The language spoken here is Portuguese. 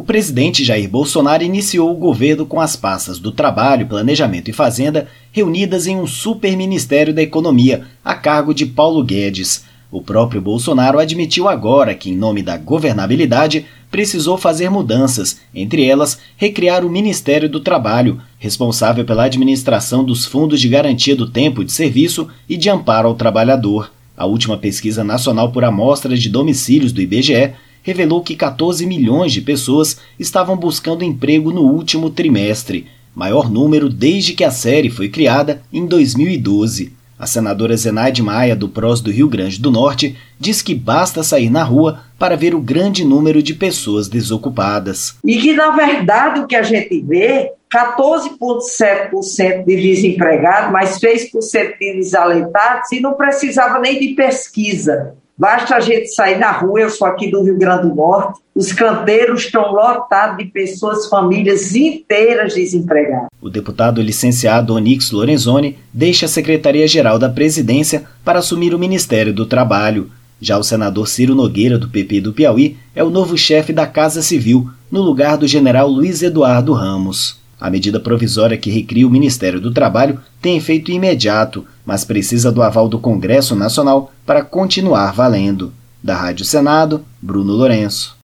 O presidente Jair Bolsonaro iniciou o governo com as pastas do Trabalho, Planejamento e Fazenda reunidas em um superministério da Economia, a cargo de Paulo Guedes. O próprio Bolsonaro admitiu agora que, em nome da governabilidade, precisou fazer mudanças, entre elas, recriar o Ministério do Trabalho, responsável pela administração dos fundos de garantia do tempo de serviço e de amparo ao trabalhador. A última pesquisa nacional por amostras de domicílios do IBGE revelou que 14 milhões de pessoas estavam buscando emprego no último trimestre, maior número desde que a série foi criada em 2012. A senadora Zenaide Maia, do PROS do Rio Grande do Norte, diz que basta sair na rua para ver o grande número de pessoas desocupadas. E que, na verdade, o que a gente vê, 14,7% de desempregados, mais 3% de desalentados, e não precisava nem de pesquisa. Basta a gente sair na rua, eu sou aqui do Rio Grande do Norte, os canteiros estão lotados de pessoas, famílias inteiras desempregadas. O deputado licenciado Onyx Lorenzoni deixa a Secretaria-Geral da Presidência para assumir o Ministério do Trabalho. Já o senador Ciro Nogueira, do PP do Piauí, é o novo chefe da Casa Civil, no lugar do general Luiz Eduardo Ramos. A medida provisória que recria o Ministério do Trabalho tem efeito imediato, mas precisa do aval do Congresso Nacional para continuar valendo. Da Rádio Senado, Bruno Lourenço.